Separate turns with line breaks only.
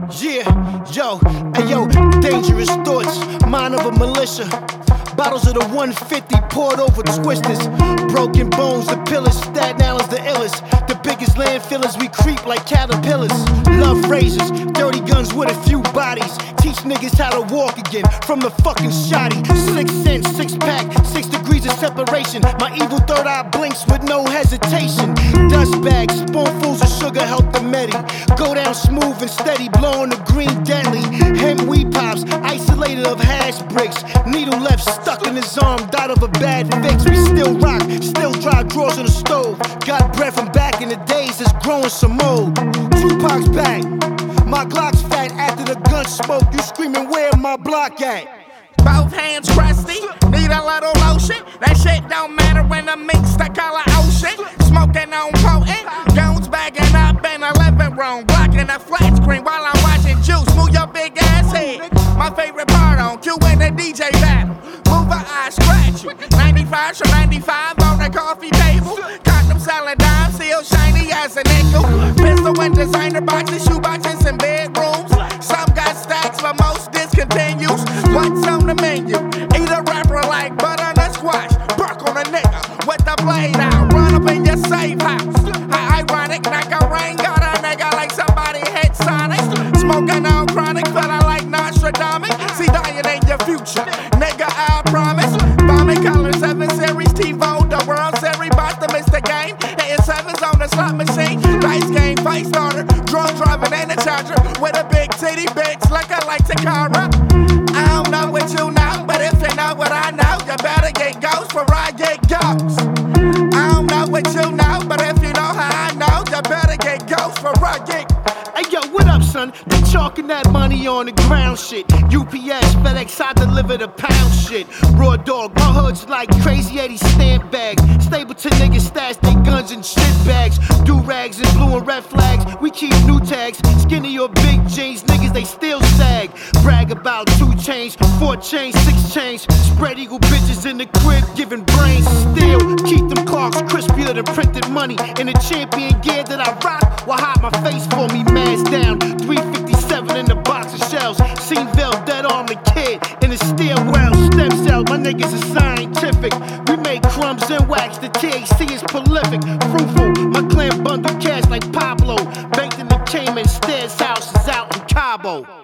Yeah, yo, ayo, dangerous thoughts, mind of a militia. Bottles of the 150 poured over twisters. Broken bones, the pillars, Staten Island's the illest. The biggest landfillers, we creep like caterpillars. Love razors, dirty guns with a few bodies. Teach niggas how to walk again from the fucking shoddy. 6 cents, 6 pack, 6 degrees of separation. My evil third eye blinks with no hesitation. Dust bags, spoonfuls of sugar help the medi. Go down smooth and steady, blowing the green deadly. Hemp weed pops, isolated of hash bricks. Needle left stuck in his arm, died of a bad fix. We still rock, still dry drawers on the stove. Got bread from back in the days that's growing some mold. Tupac's back, my Glock's fat after the gun smoke. You screaming, where my block at?
Both hands crusty, need a little lotion. That shit don't matter when the mix the color ocean. Smoking on potent, goons bagging up in the living room, blocking the flat screen while I'm watching Juice move your big ass head. My favorite part on Q in the DJ battle. Move her eye, scratch you. 95 from 95 on the coffee table. Condom selling dimes, still shiny as a nickel. Pistol and designer boxes, shoe boxes, and bedrooms. Some got stacks, but most discontinues. What's on the menu? Eat a rapper like butter and a squash. Bark on a nigga with the blade out. Run up in your safe house. How ironic, like a rain got a nigga like somebody hit Sonic. Smoking on chronic, feeling like Nostradamus. See dying in your future, nigga, I promise. Bombing color 7 series, TiVo, the World Series, about to miss the game. Hitting sevens on the slot machine. Dice game, fight starter, drunk driving and a charger with a big titty bitch looking like Takara. I don't know what you know, but if you know what I know, you better get ghost for I get ghost. I don't know what you know, but if you know how I know, you better get ghost for I get.
Hey yo, what up, son? They chalking that money on the ground shit. UPS, FedEx, I deliver the pound shit. Raw dog, my hood's like crazy 80 stamp bags. Stapleton niggas stash they guns in shit bags. Do rags and blue and red flags. We keep new tags. Skinny or big jeans, niggas they still sag. Brag about 2 chains, 4 chains, 6 chains. Spread eagle bitches in the crib, giving brains still. Keep them clocks crispier than printed money. In the champion gear that I rock, will hide my face for me, man's down. 357 in the box of shells. Seenville, dead on the kid in the stairwell. Stem cells, my niggas are scientific. We make crumbs and wax, the THC is prolific. Fruitful, my clan bundle cash like Pablo. Baked in the Cayman, Stairs house is out in Cabo.